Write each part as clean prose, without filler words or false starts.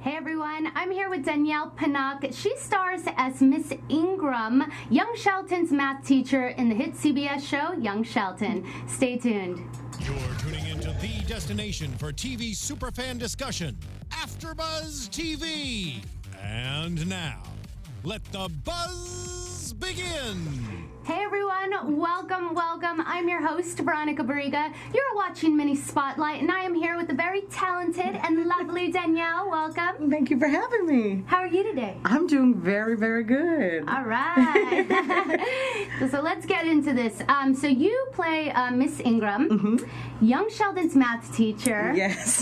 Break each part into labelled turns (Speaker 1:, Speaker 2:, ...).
Speaker 1: Hey everyone, I'm here with Danielle Pinnock. She stars as Miss Ingram, Young Shelton's math teacher in the hit CBS show Young Shelton. Stay tuned.
Speaker 2: You're tuning into the destination for TV superfan discussion, AfterBuzz TV. And now, let the buzz begin.
Speaker 1: Hey everyone, welcome. I'm your host, Veronica Barriga. You're watching Mini Spotlight, and I am here with the very talented and lovely Danielle. Welcome.
Speaker 3: Thank you for having me.
Speaker 1: How are you today?
Speaker 3: I'm doing very, very good.
Speaker 1: All right. So let's get into this. So you play Miss Ingram, Young Sheldon's math teacher.
Speaker 3: Yes.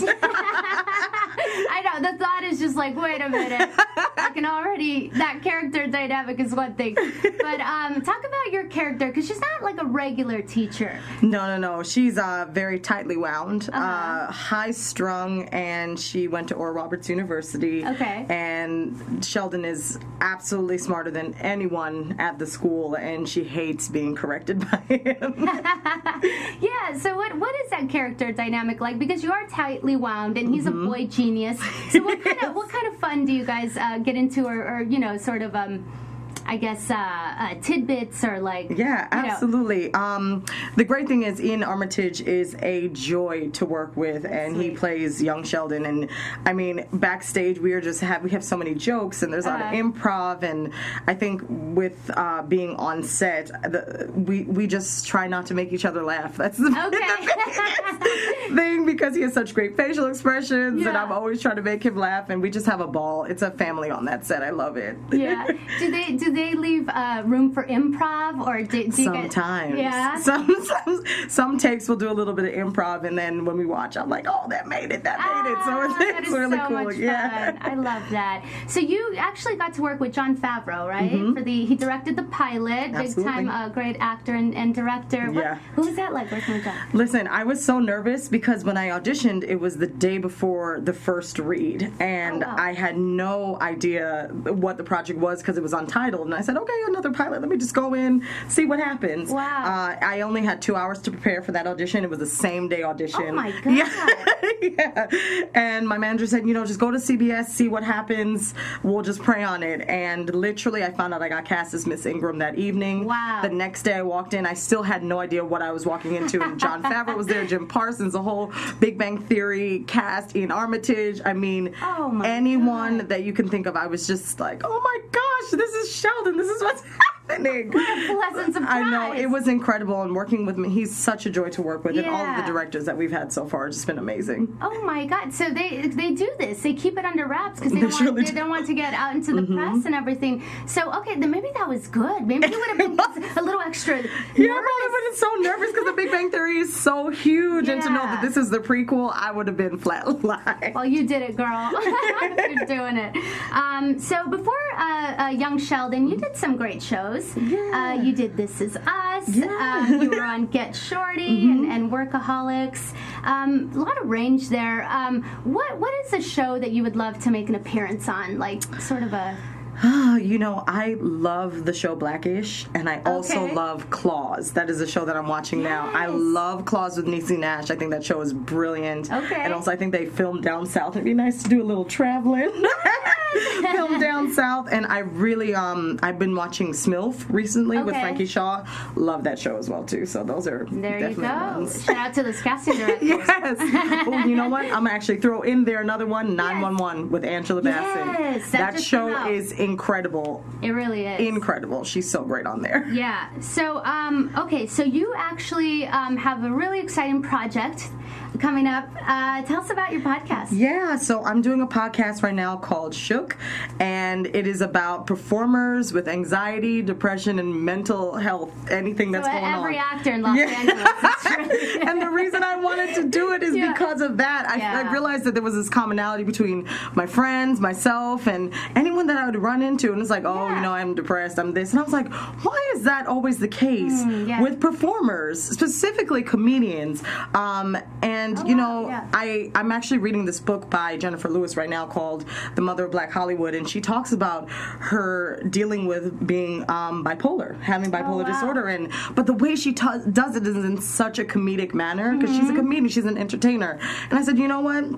Speaker 1: I know, the thought is just like, wait a minute. I can already, that character dynamic is one thing. But talk about your character, because she's not like a regular teacher.
Speaker 3: No. She's very tightly wound, high-strung, and she went to Oral Roberts University.
Speaker 1: Okay.
Speaker 3: And Sheldon is absolutely smarter than anyone at the school, and she hates being corrected by him.
Speaker 1: Yeah, so what is that character dynamic like? Because you are tightly wound, and he's a boy genius. So what kind of fun do you guys get into, or you know, sort of I guess tidbits or like...
Speaker 3: Yeah, absolutely. The great thing is Ian Armitage is a joy to work with, and he plays young Sheldon. And I mean, backstage we have so many jokes, and there's a lot of improv. And I think with being on set, we just try not to make each other laugh. That's the thing, because he has such great facial expressions, and I'm always trying to make him laugh, and we just have a ball. It's a family on that set. I love it.
Speaker 1: Yeah. Do they leave room for improv, or do you
Speaker 3: sometimes?
Speaker 1: Yeah.
Speaker 3: Some takes we'll do a little bit of improv, and then when we watch, I'm like, oh, that made it. So it's really cool.
Speaker 1: Much fun. I love that. So you actually got to work with Jon Favreau, right? He directed the pilot.
Speaker 3: Absolutely.
Speaker 1: Big time, great actor and director. Who was that like working with Jon?
Speaker 3: Listen, I was so nervous because when I auditioned, it was the day before the first read, and I had no idea what the project was because it was untitled. And I said, okay, another pilot. Let me just go in, see what happens.
Speaker 1: Wow.
Speaker 3: I only had 2 hours to prepare for that audition. It was the same day audition.
Speaker 1: Oh my God.
Speaker 3: Yeah. And my manager said, just go to CBS, see what happens. We'll just pray on it. And literally, I found out I got cast as Miss Ingram that evening.
Speaker 1: Wow.
Speaker 3: The next day I walked in, I still had no idea what I was walking into. And Jon Favreau was there, Jim Parsons, the whole Big Bang Theory cast, Ian Armitage. I mean, anyone that you can think of. I was just like, oh my gosh, this is Sheldon. This is what's happening.
Speaker 1: What a pleasant surprise.
Speaker 3: I know. It was incredible. And working with me, he's such a joy to work with. And all of the directors that we've had so far, it's just been amazing.
Speaker 1: Oh my God. So they do this. They keep it under wraps because they don't want to get out into the press and everything. So, okay, then maybe that was good. Maybe you would have been a little extra nervous.
Speaker 3: Yeah, I would have been so nervous because the Big Bang Theory is so huge. And to know that this is the prequel, I would have been flatlined.
Speaker 1: Well, you did it, girl. You're doing it. So before Young Sheldon, you did some great shows.
Speaker 3: Yeah.
Speaker 1: You did This Is Us.
Speaker 3: Yeah.
Speaker 1: You were on Get Shorty and Workaholics. A lot of range there. What is a show that you would love to make an appearance on? Like sort of a...
Speaker 3: I love the show Blackish, and I also love Claws. That is a show that I'm watching now. I love Claws with Niecy Nash. I think that show is brilliant.
Speaker 1: Okay.
Speaker 3: And also I think they filmed down south. It'd be nice to do a little traveling. Film down south. And I really, I've been watching Smilf recently with Frankie Shaw. Love that show as well, too. So those are definitely ones.
Speaker 1: Shout out to the casting director.
Speaker 3: Yes. Oh, you know what? I'm going to actually throw in there another one, 911 with Angela Bassett.
Speaker 1: Yes.
Speaker 3: That show is incredible.
Speaker 1: It really is.
Speaker 3: Incredible. She's so great on there.
Speaker 1: Yeah. So, so you actually have a really exciting project coming up. Tell us about your podcast.
Speaker 3: Yeah, so I'm doing a podcast right now called Shook, and it is about performers with anxiety, depression, and mental health, anything that's going on.
Speaker 1: Every actor in Los Angeles.
Speaker 3: And the reason I wanted to do it is because of that. I realized that there was this commonality between my friends, myself, and anyone that I would run into, and it's like, I'm depressed, I'm this. And I was like, why is that always the case with performers, specifically comedians? I'm actually reading this book by Jennifer Lewis right now called The Mother of Black Hollywood, and she talks about her dealing with being bipolar, having bipolar disorder, but the way she does it is in such a comedic manner, because she's a comedian, she's an entertainer. And I said, you know what?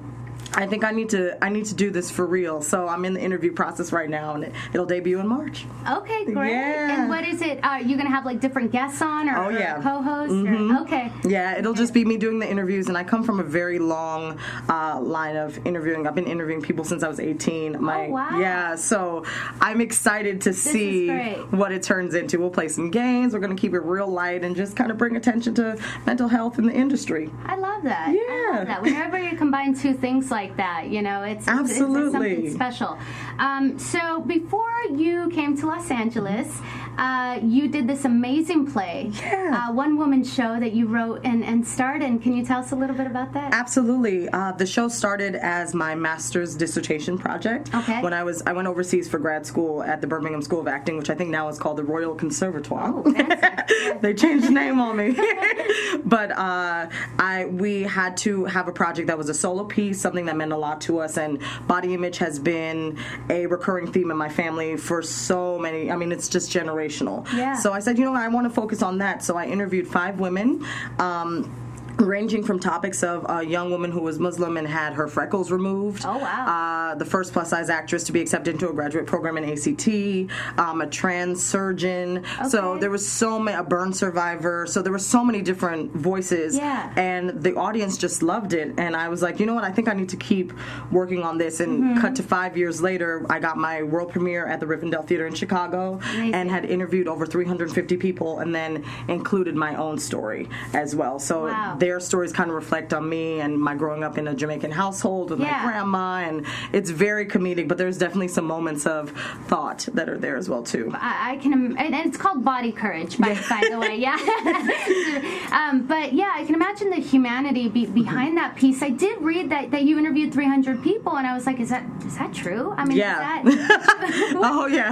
Speaker 3: I think I need to do this for real. So I'm in the interview process right now, and it'll debut in March.
Speaker 1: Okay, great.
Speaker 3: Yeah.
Speaker 1: And what is it? Are you going to have like different guests on, or,
Speaker 3: oh, yeah.
Speaker 1: or co-hosts?
Speaker 3: Mm-hmm.
Speaker 1: Or, okay.
Speaker 3: Yeah, it'll just be me doing the interviews, and I come from a very long line of interviewing. I've been interviewing people since I was 18.
Speaker 1: Oh, wow.
Speaker 3: Yeah, so I'm excited to see what it turns into. We'll play some games. We're going to keep it real light and just kind of bring attention to mental health in the industry.
Speaker 1: I love that.
Speaker 3: Yeah.
Speaker 1: I love that. Whenever you combine two things like that, you know, it's something special. So before you came to Los Angeles, you did this amazing play, one-woman show that you wrote and starred in. Can you tell us a little bit about that?
Speaker 3: Absolutely. The show started as my master's dissertation project.
Speaker 1: Okay.
Speaker 3: When I went overseas for grad school at the Birmingham School of Acting, which I think now is called the Royal Conservatoire.
Speaker 1: Oh, fancy.
Speaker 3: They changed the name on me. But we had to have a project that was a solo piece, something that meant a lot to us, and body image has been a recurring theme in my family for so many, I mean, it's just generational.
Speaker 1: Yeah.
Speaker 3: So I said, you know what, I want to focus on that. So I interviewed 5 women, ranging from topics of a young woman who was Muslim and had her freckles removed.
Speaker 1: Oh, wow.
Speaker 3: The first plus-size actress to be accepted into a graduate program in ACT, a trans surgeon.
Speaker 1: Okay.
Speaker 3: So there was a burn survivor. So there were so many different voices.
Speaker 1: Yeah.
Speaker 3: And the audience just loved it. And I was like, you know what, I think I need to keep working on this. And cut to 5 years later, I got my world premiere at the Rivendell Theater in Chicago.
Speaker 1: Amazing.
Speaker 3: And had interviewed over 350 people and then included my own story as well. So
Speaker 1: wow.
Speaker 3: Their stories kind of reflect on me and my growing up in a Jamaican household with my grandma, and it's very comedic, but there's definitely some moments of thought that are there as well too.
Speaker 1: I can, and it's called Body Courage, by the way, but yeah, I can imagine the humanity behind that piece. I did read that you interviewed 300 people, and I was like, is that true? I mean,
Speaker 3: yeah.
Speaker 1: is that,
Speaker 3: oh yeah.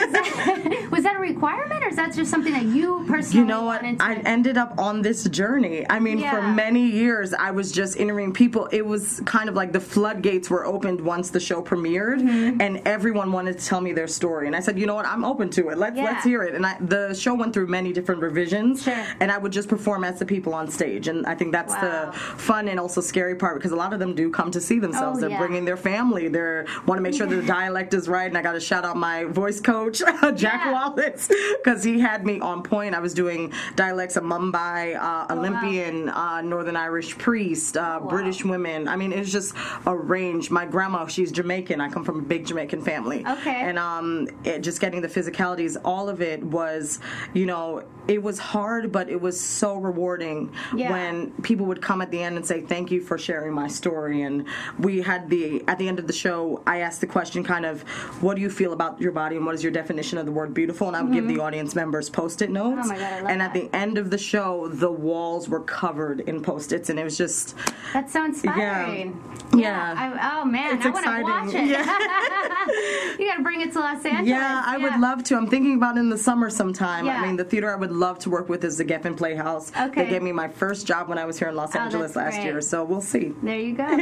Speaker 1: was that a requirement, or is that just something that you personally?
Speaker 3: You know what? I ended up on this journey. I mean, for many years, I was just interviewing people. It was kind of like the floodgates were opened once the show premiered, and everyone wanted to tell me their story. And I said, you know what? I'm open to it. Let's hear it. And the show went through many different revisions, and I would just perform as the people on stage. And I think that's the fun and also scary part, because a lot of them do come to see themselves. They're bringing their family. They want to make sure the dialect is right. And I got to shout out my voice coach, Jack Wallace, because he had me on point. I was doing dialects of Mumbai, Olympian, Northern Irish priest, British women. I mean, it's just a range. My grandma, she's Jamaican. I come from a big Jamaican family.
Speaker 1: Okay.
Speaker 3: And just getting the physicalities, all of it was, you know, it was hard, but it was so rewarding when people would come at the end and say, thank you for sharing my story. And we had at the end of the show, I asked the question kind of, what do you feel about your body and what is your definition of the word beautiful? And I would give the audience members Post-it notes.
Speaker 1: Oh my God, I love
Speaker 3: and
Speaker 1: that.
Speaker 3: at the end of the show, the walls were covered in Post-its, and it was just...
Speaker 1: That's so inspiring.
Speaker 3: Yeah.
Speaker 1: Oh man,
Speaker 3: it's
Speaker 1: I want to watch it.
Speaker 3: Yeah.
Speaker 1: You got to bring it to Los Angeles.
Speaker 3: Yeah, I would love to. I'm thinking about it in the summer sometime.
Speaker 1: Yeah.
Speaker 3: I mean, the theater I would love to work with is the Geffen Playhouse.
Speaker 1: Okay.
Speaker 3: They gave me my first job when I was here in Los Angeles last year, so we'll see.
Speaker 1: There you go.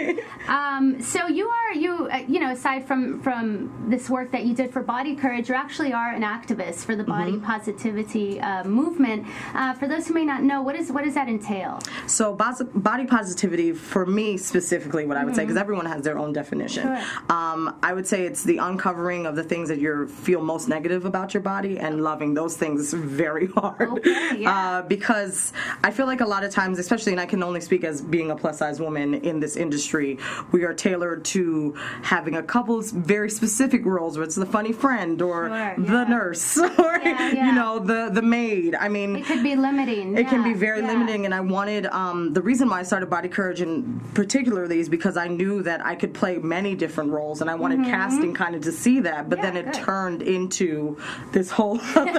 Speaker 1: So you know, aside from this work that you did for Body Courage, you actually are an activist for the body positivity movement. For those who may not know, what does that entail?
Speaker 3: So body positivity, for me specifically, what I would say, because everyone has their own definition.
Speaker 1: Sure.
Speaker 3: I would say it's the uncovering of the things that you feel most negative about your body and loving those things is very hard.
Speaker 1: Okay,
Speaker 3: because I feel like a lot of times, especially, and I can only speak as being a plus-size woman in this industry, we are tailored to having a couple very specific roles, where it's the funny friend or the nurse or you know, the maid. I mean,
Speaker 1: it could be limiting.
Speaker 3: It can be very limiting, and I wanted the reason why I started Body Courage in particularly is because I knew that I could play many different roles, and I wanted casting kind of to see that. But then it turned into this whole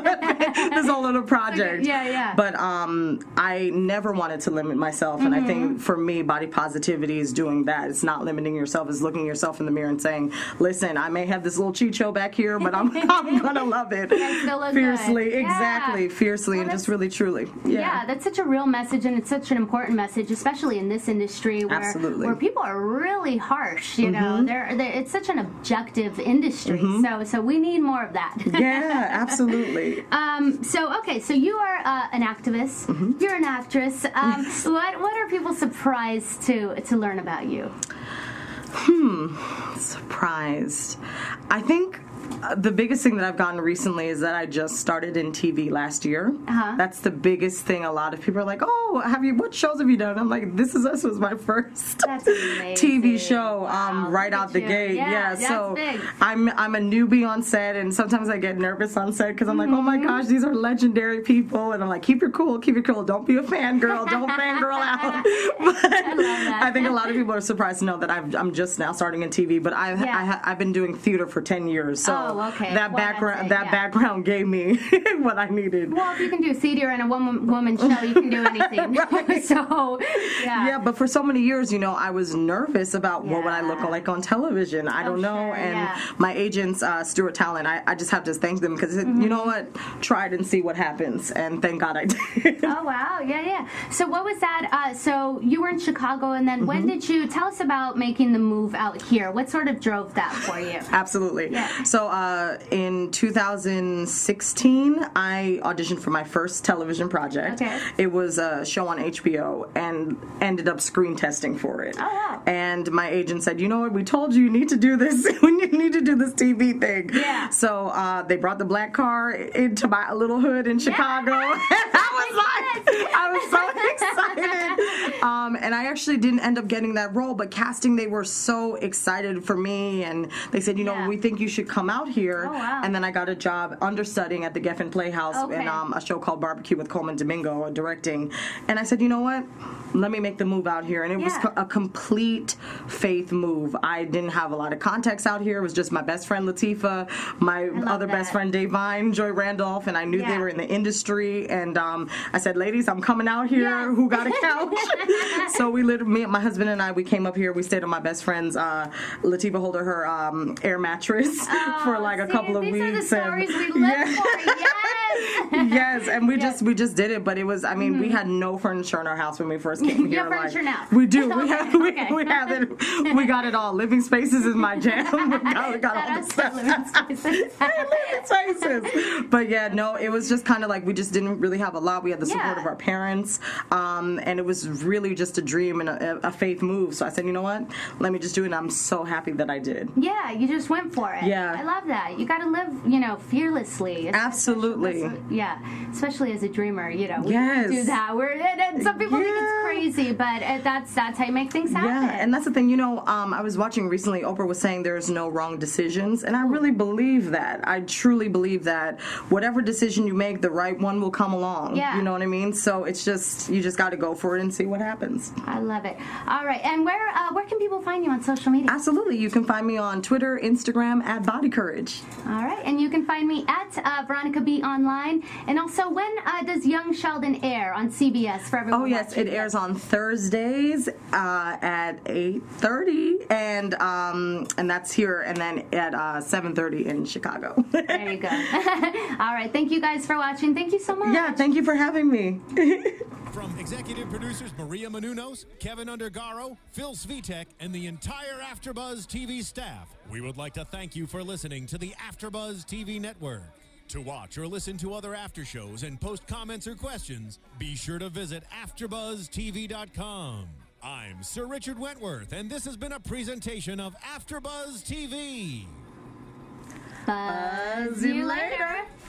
Speaker 3: other project. But I never wanted to limit myself, and I think for me, body positivity is doing that. It's not limiting yourself. It's looking yourself in the mirror and saying, "Listen, I may have this little chicho back here, but I'm gonna love it fiercely."
Speaker 1: Good.
Speaker 3: Exactly, fiercely, and just really truly.
Speaker 1: Yeah, that's such a real message, and it's such an important message, especially in this industry where people are really harsh. You know, it's such an objective industry. So we need more of that.
Speaker 3: Yeah, absolutely.
Speaker 1: So you are an activist. You're an actress. What are people surprised to learn about you?
Speaker 3: Surprised. I think the biggest thing that I've gotten recently is that I just started in TV last year. That's the biggest thing. A lot of people are like, "Oh, what shows have you done?" I'm like, "This Is Us" was my first TV show right out the gate. Yeah, so big. I'm a newbie on set, and sometimes I get nervous on set because I'm like, "Oh my gosh, these are legendary people," and I'm like, "Keep your cool, don't be a fangirl, don't fangirl out." But I think a lot of people are surprised to know that I'm just now starting in TV, but I've been doing theater for 10 years, so that background gave me what I needed.
Speaker 1: Well, if you can do theater and a woman show, you can do anything. Right. So, yeah,
Speaker 3: but for so many years, I was nervous about what would I look like on television. I don't know, and my agents, Stuart Talent, I just have to thank them because you know what, try it and see what happens, and thank God I did.
Speaker 1: Oh wow, yeah. So what was that? So you were in Chicago, and then when did you tell us about making the move out here? What sort of drove that for you?
Speaker 3: Absolutely. Yeah. So in 2016, I auditioned for my first television project. Okay. It was a show on HBO and ended up screen testing for it.
Speaker 1: Oh, wow.
Speaker 3: And my agent said, "You know what? We told you need to do this. You need to do this TV thing." Yeah. So they brought the black car into my little hood in Chicago. Yeah. I was so excited. And I actually didn't end up getting that role, but casting, they were so excited for me, and they said, we think you should come out here.
Speaker 1: Oh, wow.
Speaker 3: And then I got a job understudying at the Geffen Playhouse in a show called Barbecue with Coleman Domingo, directing. And I said, you know what? Let me make the move out here. And it was a complete faith move. I didn't have a lot of contacts out here. It was just my best friend Latifah, my other best friend Davine, Joy Randolph, and I knew they were in the industry. And I said, ladies, I'm coming out here. Who got a couch? So me, my husband and I, we came up here. We stayed on my best friend's Latifah Holder, her air mattress for like a couple of weeks.
Speaker 1: These are the stories we live for. Yes.
Speaker 3: Yes, and we just did it, but it was, we had no furniture in our house when we first came here.
Speaker 1: You have furniture now?
Speaker 3: We do. We have it. We got it all. Living Spaces is my jam. We got all the stuff. Living Spaces. But yeah, no, it was just kind of like we just didn't really have a lot. We had the support of our parents, and it was really just a dream and a faith move. So I said, you know what? Let me just do it. And I'm so happy that I did.
Speaker 1: Yeah, you just went for it.
Speaker 3: Yeah.
Speaker 1: I love that. You got to live, fearlessly.
Speaker 3: Absolutely.
Speaker 1: Especially as a dreamer, we
Speaker 3: yes.
Speaker 1: do that. Some people think it's crazy, but that's how you make things happen.
Speaker 3: Yeah, and that's the thing. I was watching recently, Oprah was saying there's no wrong decisions, and I really believe that. I truly believe that whatever decision you make, the right one will come along.
Speaker 1: Yeah.
Speaker 3: You know what I mean? So it's just, you just got to go for it and see what happens.
Speaker 1: I love it. All right, and where can people find you on social media?
Speaker 3: Absolutely. You can find me on Twitter, Instagram, at Body Courage.
Speaker 1: All right, and you can find me at Veronica B. Online. And also, when does Young Sheldon air on CBS for everyone?
Speaker 3: Oh, yes, it airs on Thursdays at 8:30, and that's here, and then at 7:30 in Chicago.
Speaker 1: There you go. All right, thank you guys for watching. Thank you so much.
Speaker 3: Yeah, thank you for having me.
Speaker 2: From executive producers Maria Menounos, Kevin Undergaro, Phil Svitek, and the entire AfterBuzz TV staff, we would like to thank you for listening to the AfterBuzz TV network. To watch or listen to other after shows and post comments or questions, be sure to visit AfterBuzzTV.com. I'm Sir Richard Wentworth, and this has been a presentation of AfterBuzz TV.
Speaker 1: Buzz you later.